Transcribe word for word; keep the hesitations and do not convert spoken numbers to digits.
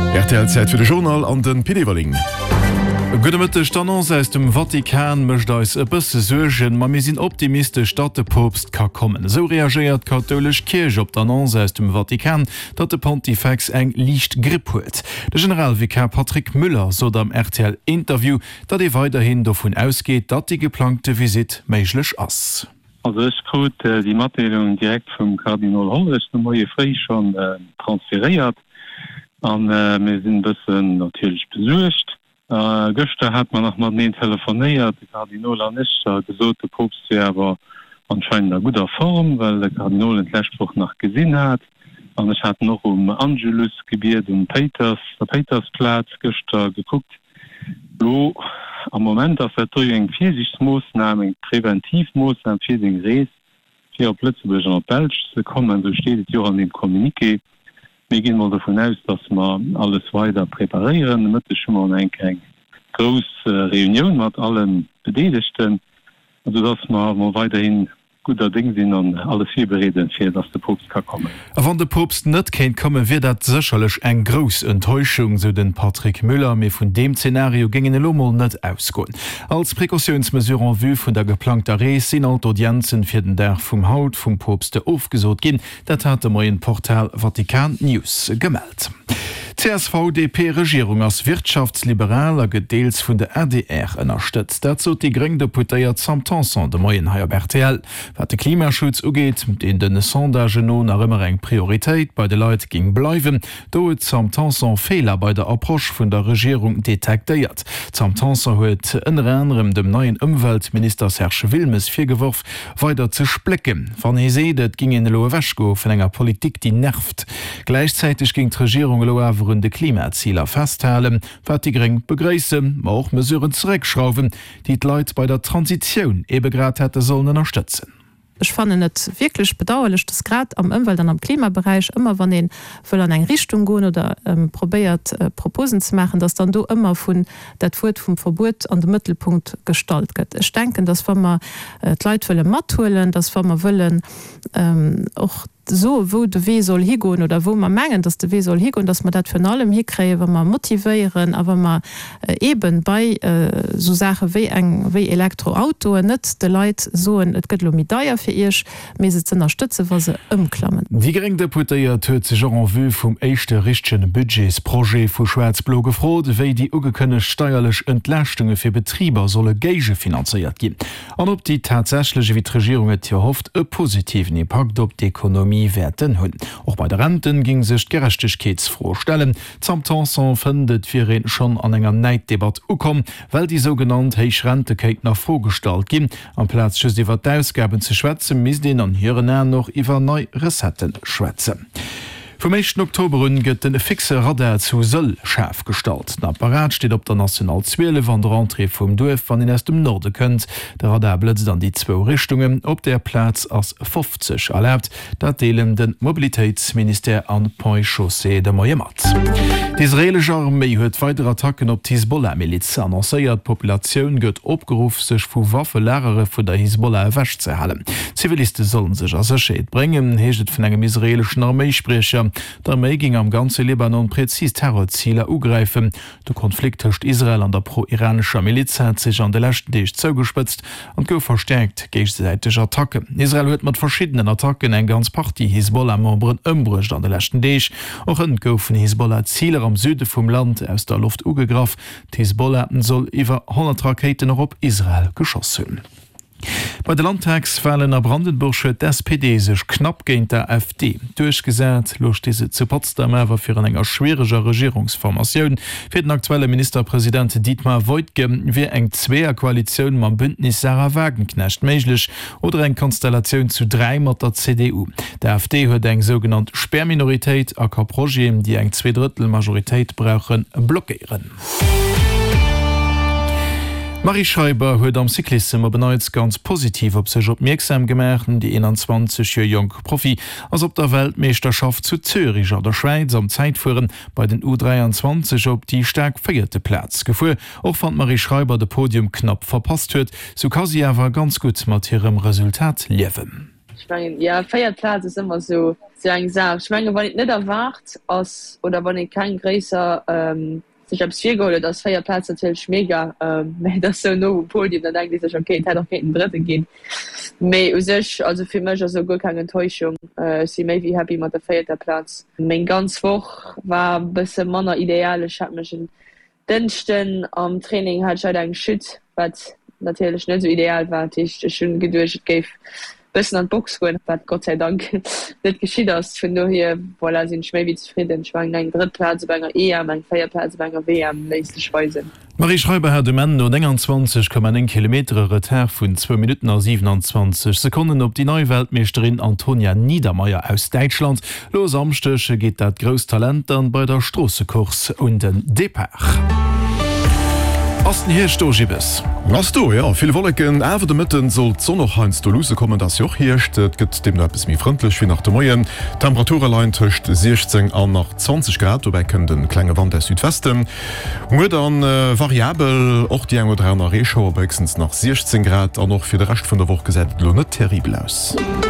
R T L-Zeit für de Journal an den Pidewaling. Gëdemëtte Stannons aus dem Vatikan mëcht als e bësse Sugen, ma mir sinn optimistisch, dat de Popst ka kommen. So reagiert katholisch Kirch op d'Annonce aus dem Vatikan, dat de Pontifex eng liicht Gripp huet. De Generalvikar Patrick Müller so am R T L-Interview, dat e weiterhin davon ausgeht, dat die geplante Visit méiglech ass. Also es gut äh, die Mitteilung direkt vom Kardinal Holles neue Frei schon äh, transferiert an äh, wir sind ein bisschen natürlich besucht. Äh, Gestern hat man noch mal den telefoniert, der Kardinal an ist äh, gesagt, der Papst wäre aber anscheinend in guter Form, weil der Kardinal den Lehrspruch nach gesehen hat. Und ich hatte noch um Angelusgebiet und Peters, der Petersplatz gestern geguckt. Lo, am Moment, dass er durch ein Vorsichtsmaßnahmen, Präventivmaßnahmen für den Reis, für Plötzlich und Belsch zu kommen, so steht es ja an dem Kommuniqué. Wir gehen mal davon aus, dass wir alles weiter präparieren, damit es schon mal eine große Reunion mit allen Beteiligten, also dass wir mal weiterhin guter Ding sind und alles hier bereden, für dass der Papst kann kommen. Wenn der Papst nicht kann kommen, wird das sicherlich eine große Enttäuschung, so den Patrick Müller, mir von dem Szenario gingen den Lommel nicht ausgehen. Als Präkautionsmesure en vue von der geplanten Reise sind alle Audienzen für den Tag vom Haut vom Papst aufgesucht gehen. Das hat der neue Portal Vatikan News gemeldet. C S V D P-Regierung als wirtschaftsliberaler Gedeels vun der R D R ënnerstëtzt. Dazu die Gring deputéiert Sam Tanson de Moien Haier R T L. Wat de Klimaschutz ugeet, den den Sondage no nach ëmmer eng Prioritéit bei de Leiit ging bleiwen, do et Sam Tanson Fehler bei der Approsch vun der Regierung detekteiert. Sam Tanson huet ënnerem dem neuen Umweltminister Serge Wilmes firgeworf, weiter ze splecken. Van he sedet ging en loe Wäschko vun enger Politik, die nervt. Gleichzeitig ging d'Regierung loe de Klimazieler festhalen, wat die Gring begräisen, ma auch Mesuren zurückschrauben, die d Leute bei der Transition eben grad hätte sollen unterstützen. Ich fand net wirklich bedauerlich, dass grad am Umwelt- und am Klimabereich immer wann den voll an eng Richtung gehen oder ähm, probiert äh, Proposen zu machen, dass dann du immer von der Wort vom Verbot an den Mittelpunkt gestaltet wird. Ich denke, dass wenn man äh, die Leute wollen matholen, dass wenn man wollen ähm, auch so wo de weh soll higon oder wo man mengen, dass de weh soll higon, dass man dat für allem hier kree, wenn man motivieren, aber man äh, eben bei äh, so Sache wie eng wie Elektroauto net de Leiit so et Gëttlomidaier fir ich me se unterstütze, was se ëmklammen. Die gering Deputéiert huet se en vu vum eischchte richchten Budgetspro vu Schwarzblo gefrot, wéi die ugekënne steierlech Entlächtungen fir Betrieber solle Geige finanziert gin. An op die tatsächliche wie Regierung et hier hofft e positiven Impact op d'Ökonomie werden hunn. Auch bei der Renten ging sech Gerechtigkeitsfroh stellen. Sam Tanson findet fir schon an enger Neiddebat ukom, weil die sogenannte Heich Rentekeit nach vorgestalt gin. Am Platz schüss iwwer d'Ausgaben ze schwätzen, mis den an hireieren Ä noch iwwer neu Resetten schwätzen. Vom ersten Oktober gëtt den fixe Radar zu Söll schärf gestalt. Der Apparat steht op der National zwei van der Entree vum Dorf, wann den erst dem Norde kënnt. Der Radar blitzt an die zwei Richtungen, op der Platz als fünfzig erlaubt. Dat deelen den Mobilitätsminister an Point Chaussee de Moyemat. Die israelische Armee huet weitere Attacken op die Hisbollah-Miliz annoncéiert. Populationun gëtt opgerufen, sech vu Waffeläre vu der Hisbollah wäsch ze halen. Zivilisten sollen sech as Scheet bringen, heget vun engem israelischen Armeesprecher. Der Armee ging am ganze Libanon präzis Terrorziele ugreifen. Der Konflikt töcht Israel an der pro-iranischer Miliz hat sich an der letzten Deeg zougespitzt und go verstärkt gegenseitige Attacke. Israel huet mat verschiedenen Attacken eng ganz Party Hisbollah-Membren ëmbrucht an der letzten Deeg. Och ent goufen Hisbollah-Zieler am Süde vom Land aus der Luft ugegraf. Die Hisbollah soll iwwer hundert Raketen noch op Israel geschossen hunn. Bei der Landtagswahlen a Brandenburg huet S P D sech knapp géint der F D durchgesät, loch diese zu Potsdam awer fir en enger schwereger Regierungsformatioun. Fir den aktuelle Ministerpräsident Dietmar Woidke wie eng zweer Koalitionun mam Bündnis Sarah Wagenknecht méiglech oder eng Konstellationun zu drei mat der C D U. Der F D huet eng son Sperrminoritéit a ka Proem, die eng zwei Drittel Majoritéit brauchen, blockieren. Marie Schreiber huet am Cyklisten beneits ganz positiv op sech opmerksam gemerken, die einundzwanzig Jahre jung Profi als op der Weltmeisterschaft zu Zürich an der Schweiz am Zeitfuhren bei den U dreiundzwanzig op die stark feierte Platz gefu. Auch fand Marie Schreiber de Podium knapp verpasst huet, so kann sie awer ganz gut mat ihrem Resultat liewen. ich mein, ja Feierplatz ist immer so sagen ich meine wann ich nicht erwacht aus oder wann ich kein größer ähm, ich habe vier Gole das Feierplatz natürlich mega ähm, das so no Podium dann denke ich okay hat doch keinen dritte gehen sich also für mich also gut keine Enttäuschung äh, sie may wie happy mit der feierter Platz mein ganz woch war ein bisschen meiner ideale Schatmischen Diensten am Training hat schon ein Schüt was natürlich nicht so ideal war ich schön gedurcht gave bisschen an Box hat Gott sei Dank nicht geschieht das finde du hier voilà, sind schwer wie zufrieden schwang ein Drittplatz bei einer E M mein Feierplatz bei einer W M nächste Speise Marie Schreiber Herr de Man no zwanzig Komma eins Kilometer Retar vun zwei Minuten a siebenundzwanzig Sekunden op die Neuweltmeisterin Antonia Niedermeyer aus Deutschland. Los amstöche geht dat Gros Talent an bei der Strassekurs und den Depach. Hier Stogibes. Lass du ja viel Wolken Äwer de Mitten soll zo noch heinz du lose kommen das Joch hircht gëtt dem bis mir freundlich wie nach dem Moien Temperaturelein töcht sechzehn an nach zwanzig Grad wobei können den kleine Wand der Südwesten Mu dann äh, variabel och die oder Reschau wechsens nach sechzehn Grad an noch fir de recht vun der Woche gesät lo net terrible aus.